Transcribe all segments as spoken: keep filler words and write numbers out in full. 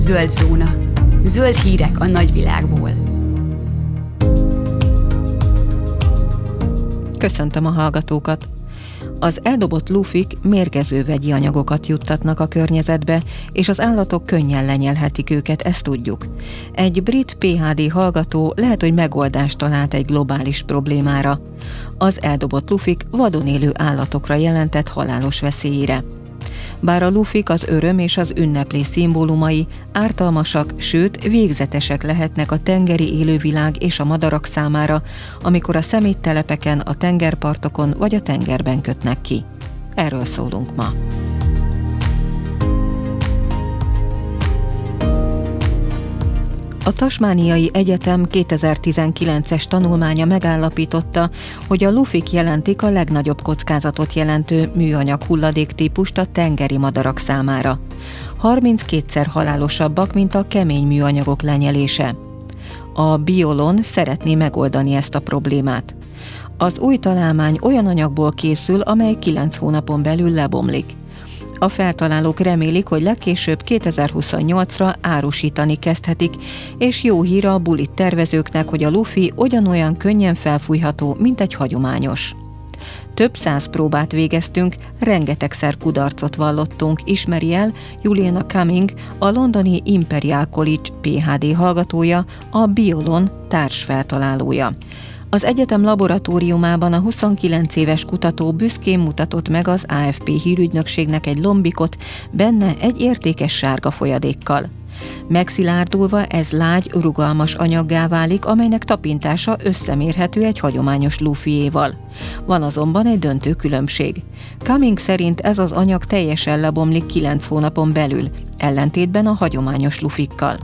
Zöld zóna. Zöld hírek a nagyvilágból. Köszöntöm a hallgatókat! Az eldobott lufik mérgező vegyi anyagokat juttatnak a környezetbe, és az állatok könnyen lenyelhetik őket, ezt tudjuk. Egy brit pé há dé hallgató lehet, hogy megoldást talált egy globális problémára. Az eldobott lufik vadon élő állatokra jelentett halálos veszélyére. Bár a lufik az öröm és az ünneplés szimbólumai, ártalmasak, sőt végzetesek lehetnek a tengeri élővilág és a madarak számára, amikor a szeméttelepeken, a tengerpartokon vagy a tengerben kötnek ki. Erről szólunk ma. A Tasmániai Egyetem kétezer-tizenkilences tanulmánya megállapította, hogy a lufik jelentik a legnagyobb kockázatot jelentő műanyag hulladéktípust a tengeri madarak számára. harminckétszer halálosabbak, mint a kemény műanyagok lenyelése. A Biolon szeretné megoldani ezt a problémát. Az új találmány olyan anyagból készül, amely kilenc hónapon belül lebomlik. A feltalálók remélik, hogy legkésőbb kétezer-huszonnyolcra árusítani kezdhetik, és jó hír a bulit tervezőknek, hogy a lufi ugyanolyan könnyen felfújható, mint egy hagyományos. Több száz próbát végeztünk, rengetegszer kudarcot vallottunk, ismeri el Juliana Cumming, a londoni Imperial College pé há dé hallgatója, a Biolon társfeltalálója. Az egyetem laboratóriumában a huszonkilenc éves kutató büszkén mutatott meg az á ef pé hírügynökségnek egy lombikot, benne egy értékes sárga folyadékkal. Megszilárdulva ez lágy, rugalmas anyaggá válik, amelynek tapintása összemérhető egy hagyományos lufiéval. Van azonban egy döntő különbség. Cumming szerint ez az anyag teljesen lebomlik kilenc hónapon belül, ellentétben a hagyományos lufikkal.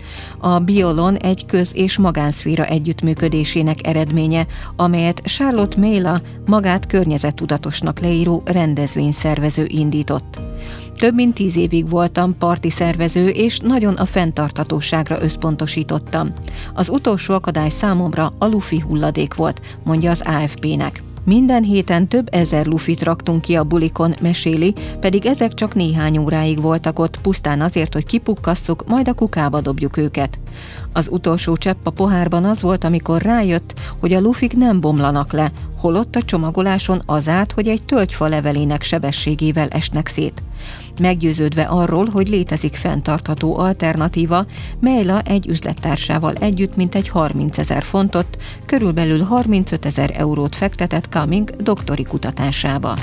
A Biolon egy köz- és magánszféra együttműködésének eredménye, amelyet Charlotte Mela, magát környezettudatosnak leíró rendezvényszervező indított. Több mint tíz évig voltam parti szervező, és nagyon a fenntarthatóságra összpontosítottam. Az utolsó akadály számomra a lufi hulladék volt, mondja az á ef pének. Minden héten több ezer lufit raktunk ki a bulikon, meséli, pedig ezek csak néhány óráig voltak ott, pusztán azért, hogy kipukkasszuk, majd a kukába dobjuk őket. Az utolsó csepp a pohárban az volt, amikor rájött, hogy a lufik nem bomlanak le, holott a csomagoláson az állt, hogy egy tölgyfa levelének sebességével esnek szét. Meggyőződve arról, hogy létezik fenntartható alternatíva, Mela egy üzlettársával együtt mintegy harmincezer fontot, körülbelül harmincötezer eurót fektetett Cumming doktori kutatásába.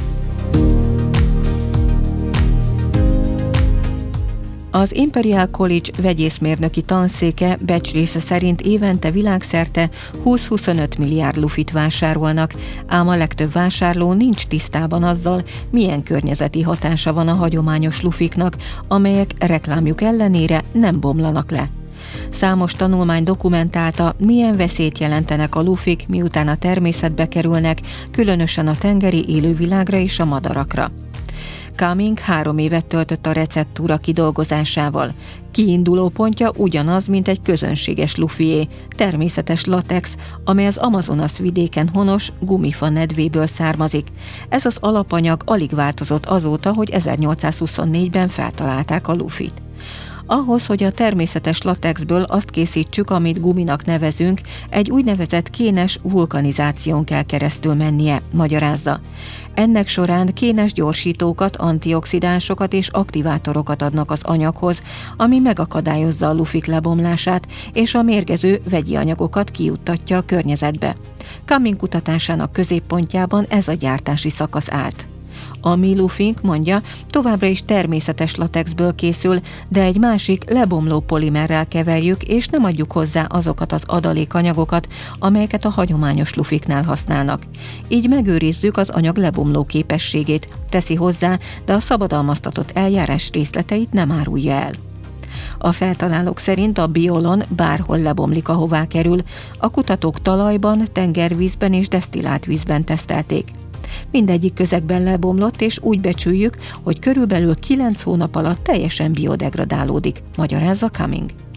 Az Imperial College vegyészmérnöki tanszéke becslése szerint évente világszerte húsz-huszonöt milliárd lufit vásárolnak, ám a legtöbb vásárló nincs tisztában azzal, milyen környezeti hatása van a hagyományos lufiknak, amelyek reklámjuk ellenére nem bomlanak le. Számos tanulmány dokumentálta, milyen veszélyt jelentenek a lufik, miután a természetbe kerülnek, különösen a tengeri élővilágra és a madarakra. Cumming három évet töltött a receptúra kidolgozásával. Kiinduló pontja ugyanaz, mint egy közönséges lufié, természetes latex, amely az Amazonas vidéken honos gumifa nedvéből származik. Ez az alapanyag alig változott azóta, hogy ezernyolcszázhuszonnégyben feltalálták a lufit. Ahhoz, hogy a természetes latexből azt készítsük, amit guminak nevezünk, egy úgynevezett kénes vulkanizáción kell keresztül mennie, magyarázza. Ennek során kénes gyorsítókat, antioxidánsokat és aktivátorokat adnak az anyaghoz, ami megakadályozza a lufik lebomlását, és a mérgező vegyi anyagokat kijuttatja a környezetbe. Cumming kutatásának középpontjában ez a gyártási szakasz állt. A mi lufink, mondja, továbbra is természetes latexből készül, de egy másik lebomló polimerrel keverjük, és nem adjuk hozzá azokat az adalékanyagokat, amelyeket a hagyományos lufiknál használnak. Így megőrizzük az anyag lebomló képességét, teszi hozzá, de a szabadalmaztatott eljárás részleteit nem árulja el. A feltalálók szerint a Biolon bárhol lebomlik, ahová kerül. A kutatók talajban, tengervízben és desztillált vízben tesztelték. Mindegyik közegben lebomlott, és úgy becsüljük, hogy körülbelül kilenc hónap alatt teljesen biodegradálódik, magyarázza Cumming.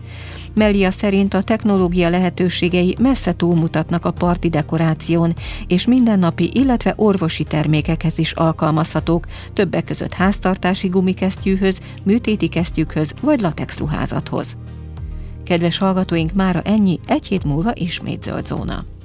Melia szerint a technológia lehetőségei messze túlmutatnak a parti dekoráción, és mindennapi, illetve orvosi termékekhez is alkalmazhatók, többek között háztartási gumikesztyűhöz, műtéti kesztyűkhöz vagy latex ruházathoz. Kedves hallgatóink, mára ennyi, egy hét múlva ismét Zöld Zóna.